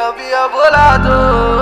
o Biel bolado.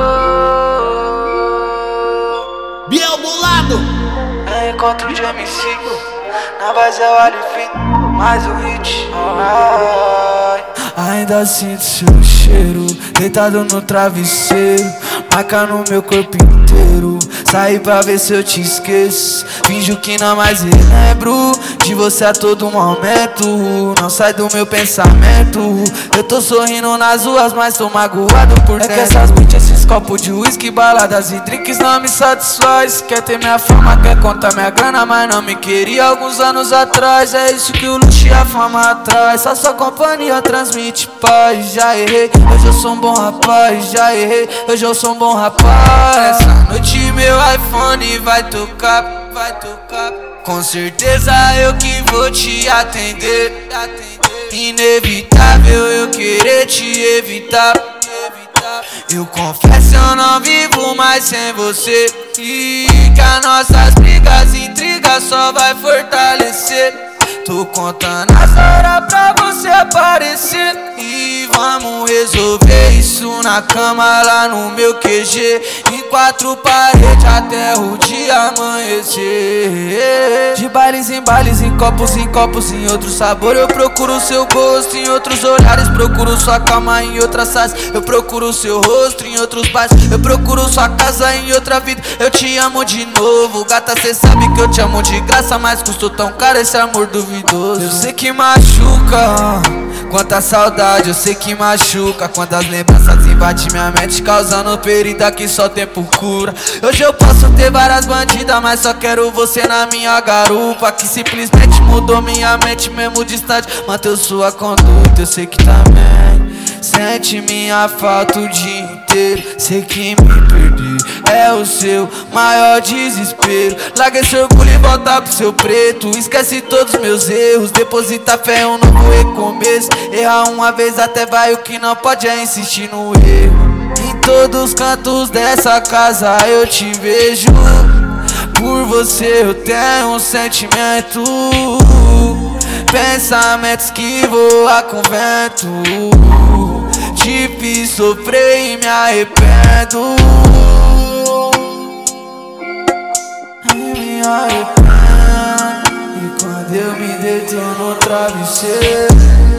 Biel bolado. É encontro de MC. Na base é o Alifim, mais o hit. Ai. Ainda sinto seu cheiro, deitado no travesseiro, marca no meu corpo inteiro. Saí pra ver se eu te esqueço, finjo que não mais lembro de você a todo momento. Não sai do meu pensamento. Eu tô sorrindo nas ruas, mas tô magoado por dentro. É que essas bitches, esses copos de uísque, baladas e drinks não me satisfaz. Quer ter minha fama, quer contar minha grana, mas não me queria alguns anos atrás. É isso que o luxo e a fama traz. Só sua companhia transmite paz. Já errei, hoje eu sou um bom rapaz. Já errei, hoje eu sou um bom rapaz. Essa noite meu iPhone vai tocar, vai tocar. Com certeza eu que vou te atender. Inevitável eu querer te evitar. Eu confesso, eu não vivo mais sem você. E que as nossas brigas e intrigas só vai fortalecer. Tô contando as horas pra você aparecer. E vamos resolver isso na cama lá no meu QG. Em quatro paredes até o dia amanhecer. De bailes, em copos em outro sabor. Eu procuro o seu gosto em outros olhares. Procuro sua calma em outras salas. Eu procuro o seu rosto em outros bares. Eu procuro sua casa em outra vida. Eu te amo de novo, gata, cê sabe que eu te amo de graça. Mas custou tão caro esse amor duvidoso. Eu sei que machuca, quanta saudade, eu sei que machuca. Quantas lembranças invadem minha mente, causando ferida que só tempo cura. Hoje eu posso ter várias bandidas, mas só quero você na minha garupa. Que simplesmente mudou minha mente, mesmo distante, manteve sua conduta. Eu sei que também sente minha falta o dia inteiro. Sei que me perder é o seu maior desespero. Larga esse orgulho e volta pro seu preto. Esquece todos os meus erros, deposita fé em um novo recomeço. Errar uma vez até vai, o que não pode é insistir no erro. Em todos os cantos dessa casa eu te vejo. Por você eu tenho um sentimento, pensamentos que voam com vento. Te fiz sofrer e me arrependo. Me arrependo. E quando eu me deito no travesseiro,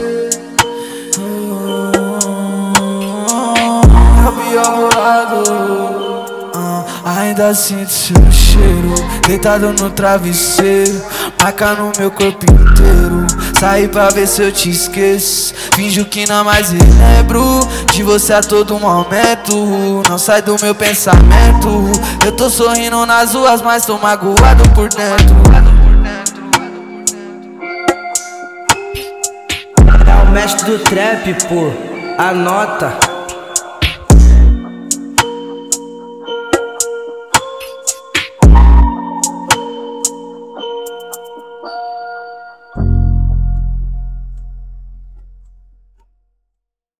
é o pior lado. Ainda sinto seu cheiro, deitado no travesseiro, marca no meu corpo inteiro. Saí pra ver se eu te esqueço, finjo que não mais lembro de você a todo momento. Não sai do meu pensamento. Eu tô sorrindo nas ruas, mas tô magoado por dentro. É o mestre do trap, pô, anota.